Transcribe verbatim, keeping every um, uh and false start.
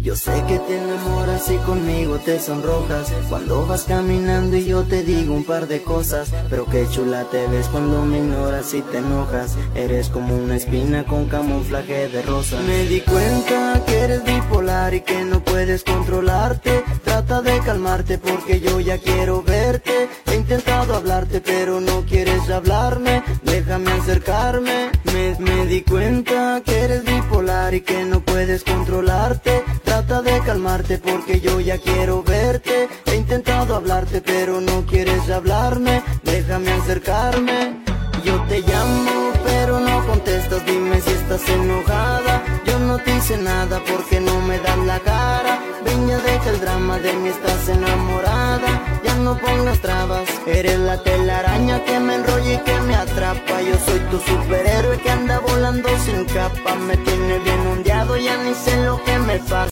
Yo sé que te enamoras y conmigo te sonrojas cuando vas caminando y yo te digo un par de cosas. Pero qué chula te ves cuando me ignoras y te enojas. Eres como una espina con camuflaje de rosa. Me di cuenta que eres bipolar y que no puedes controlarte. Trata de calmarte porque yo ya quiero verte. He intentado hablarte pero no quieres hablarme. Déjame acercarme. Me, me di cuenta que eres bipolar y que no puedes controlarte. Trata de calmarte porque yo ya quiero verte. He intentado hablarte pero no quieres hablarme. Déjame acercarme. Yo te llamo pero no contestas. Dime si estás enojada. Yo no te hice nada porque no me das la cara. Ven, ya deja el drama, de mí estás enamorada. Ya no pongas trabas. Eres la telaraña que me enrolla y que me atrapa. Yo soy tu superhéroe que anda volando sin capa. Me tiene bien ondeado, ya ni sé lo que me pasa.